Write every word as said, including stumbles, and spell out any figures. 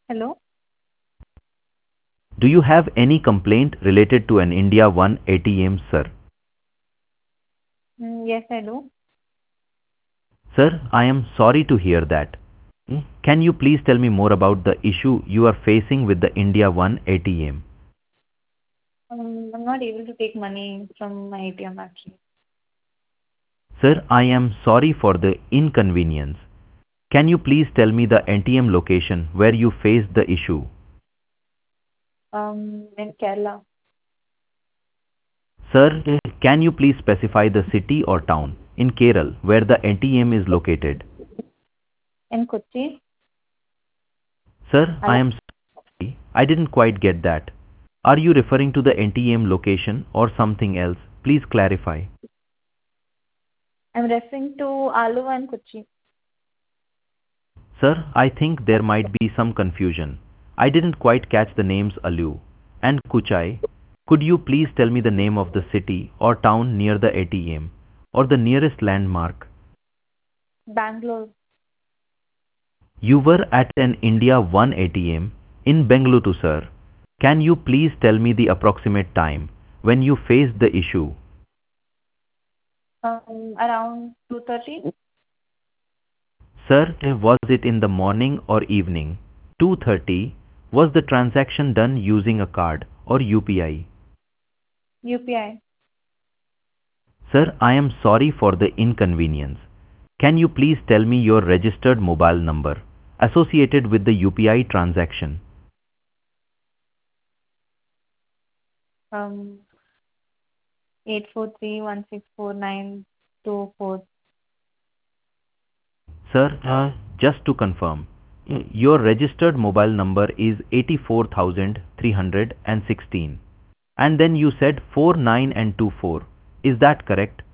Hello? Do you have any complaint related to an India One A T M, sir? Mm, yes, I do. Sir, I am sorry to hear that. Hmm? Can you please tell me more about the issue you are facing with the India One A T M? Um, I'm not able to take money from my A T M actually. Sir, I am sorry for the inconvenience. Can you please tell me the A T M location where you faced the issue? Um, in Kerala, Sir, can you please specify the city or town in Kerala where the A T M is located? in Kochi. Sir, I Hello? am sorry, I didn't quite get that. Are you referring to the A T M location or something else? Please clarify. I'm referring to Aluva and Kochi. Sir, I think there might be some confusion. I didn't quite catch the names Alu and Kuchai. Could you please tell me the name of the city or town near the A T M or the nearest landmark? Bangalore. You were at an India One A T M in Bengaluru, sir. Can you please tell me the approximate time when you faced the issue? Um, around two thirty. Sir, was it in the morning or evening? two thirty. Was the transaction done using a card or U P I? U P I. Sir, I am sorry for the inconvenience. Can you please tell me your registered mobile number associated with the U P I transaction? Um, eight four three one six four nine two four. Sir, uh, just to confirm, y- your registered mobile number is eighty-four thousand three hundred sixteen and then you said four nine and two four. Is that correct?